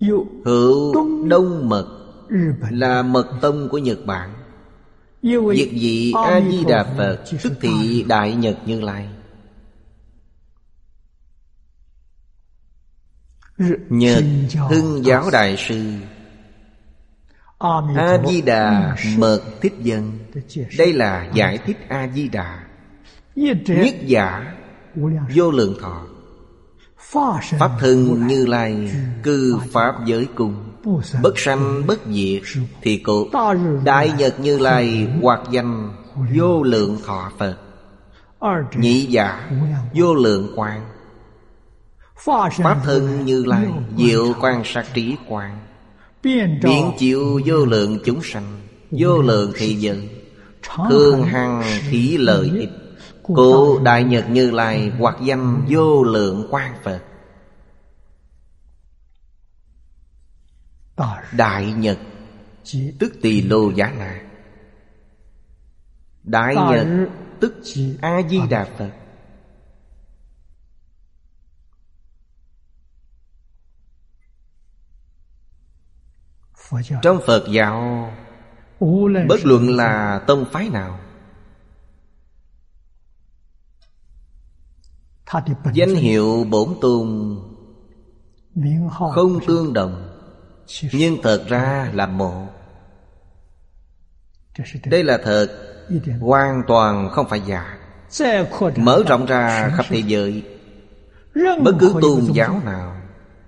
Hữu Đông Mật là mật tông của Nhật Bản. Việc vị A-di-đà Phật tức thị Đại Nhật Như Lai. Nhật Hưng Giáo Đại Sư A-di-đà Mật Thích Dân. Đây là giải thích A-di-đà. Nhất giả vô lượng thọ. Pháp thân Như Lai cư Pháp giới cung, bất sanh bất diệt, thì cụ Đại Nhật Như Lai hoặc danh vô lượng thọ Phật. Nhị giả vô lượng quang. Pháp thân Như Lai diệu quan sát trí quang, biến chiếu vô lượng chúng sanh, vô lượng thị giới, thường hằng thí lợi ích. Cụ Đại Nhật Như Lai hoặc danh vô lượng quang Phật. Đại Nhật tức Tỳ Lô Giá Na. Đại Nhật tức A-di-đà Phật. Trong Phật giáo, bất luận là tông phái nào, danh hiệu bổn tôn không tương đồng, nhưng thật ra là một. Đây là thật, hoàn toàn không phải giả. Mở rộng ra khắp thế giới, bất cứ tôn giáo nào,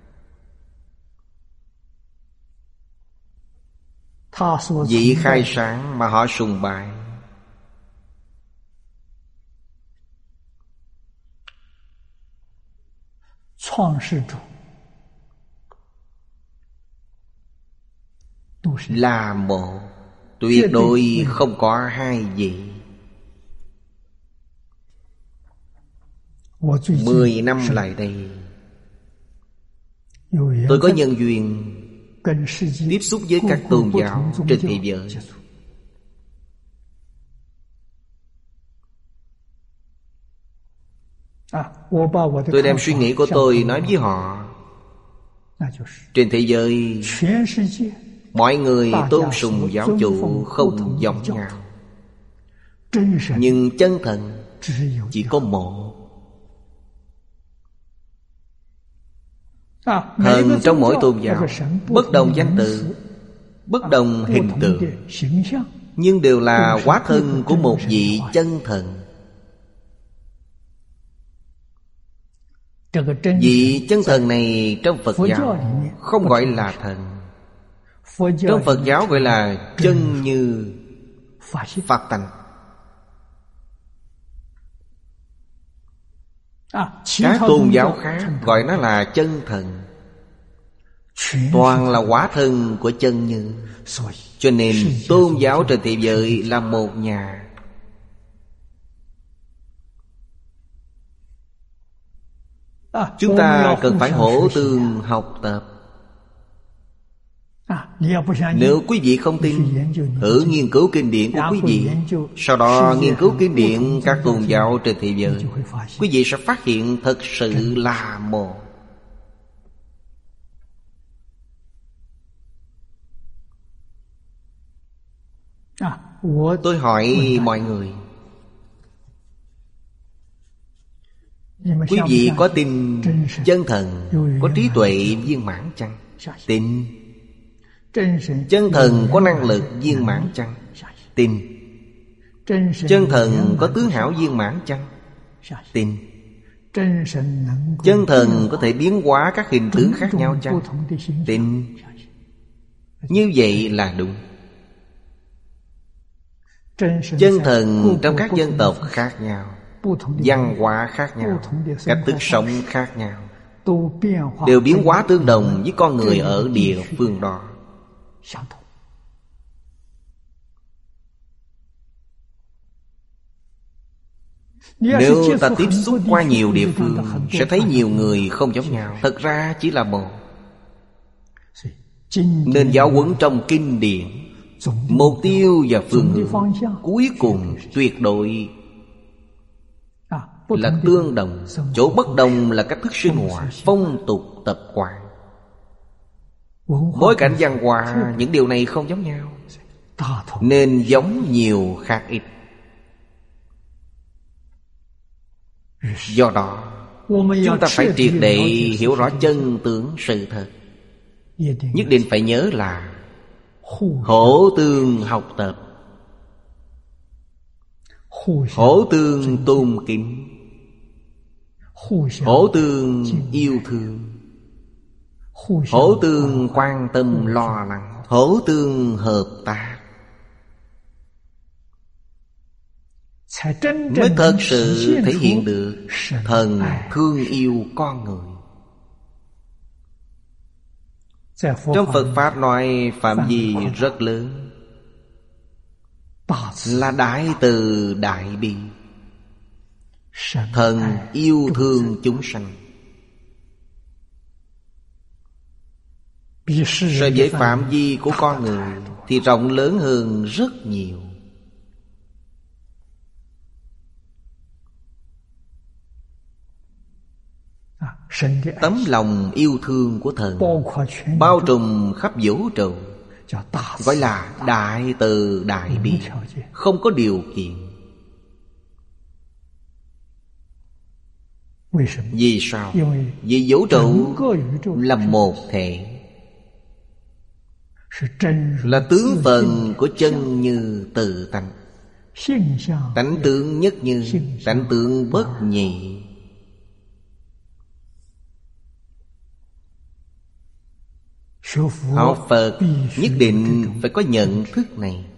vị khai sáng mà họ sùng bái, là một, tuyệt đối không có hai vị. 10 năm lại đây, tôi có nhân duyên tiếp xúc với các tôn giáo trên thế giới. Tôi đem suy nghĩ của tôi nói với họ. Trên thế giới, mọi người tôn sùng giáo chủ không giống nhau, nhưng chân thần chỉ có một. Thần trong mỗi tôn giáo bất đồng danh tự, bất đồng hình tượng, nhưng đều là hóa thân của một vị chân thần. Vị chân thần này trong Phật giáo không gọi là thần. Trong Phật giáo gọi là chân như Phật tánh. Các tôn giáo khác gọi nó là chân thần, toàn là hóa thân của chân như. Cho nên tôn giáo trên thế giới là một nhà. Chúng ta cần phải hỗ tương học tập. Nếu quý vị không tin, thử nghiên cứu kinh điển của quý vị, sau đó nghiên cứu kinh điển các tôn giáo trên thế giới, quý vị sẽ phát hiện thật sự là một. Tôi hỏi mọi người, quý vị có tin chân thần có trí tuệ viên mãn chăng? Tin. Chân thần có năng lực viên mãn chăng? Tin. Chân thần có tướng hảo viên mãn chăng? Tin. Chân thần có thể biến hóa các hình tướng khác nhau chăng? Tin. Như vậy là đúng. Chân thần trong các dân tộc khác nhau, văn hóa khác nhau, cách thức sống khác nhau, đều biến hóa tương đồng với con người ở địa phương đó. Nếu ta tiếp xúc qua nhiều địa phương, sẽ thấy nhiều người không giống nhau. Thật ra chỉ là một. Nên giáo huấn trong kinh điển, mục tiêu và phương hướng cuối cùng tuyệt đối là tương đồng. Chỗ bất đồng là cách thức sinh hoạt, phong tục tập quán. Bối cảnh văn hóa, những điều này không giống nhau, nên giống nhiều khác ít. Do đó chúng ta phải triệt để hiểu rõ chân tướng sự thật. Nhất định phải nhớ là hỗ tương học tập, hỗ tương tôn kính, hỗ tương yêu thương, hỗ tương quan tâm lo lắng, hỗ tương hợp tác, mới thật sự thể hiện được thần thương yêu con người. Trong Phật Pháp nói phạm vi rất lớn, là đại từ đại bi, thần yêu thương chúng sanh. So với phạm vi của con người thì rộng lớn hơn rất nhiều. Tấm lòng yêu thương của thần bao trùm khắp vũ trụ, gọi là đại từ đại bi, không có điều kiện. Vì sao? Vì vũ trụ là một thể, là tướng phần của chân như tự tánh, tánh tướng nhất như, tánh tướng bất nhị. Học Phật nhất định phải có nhận thức này.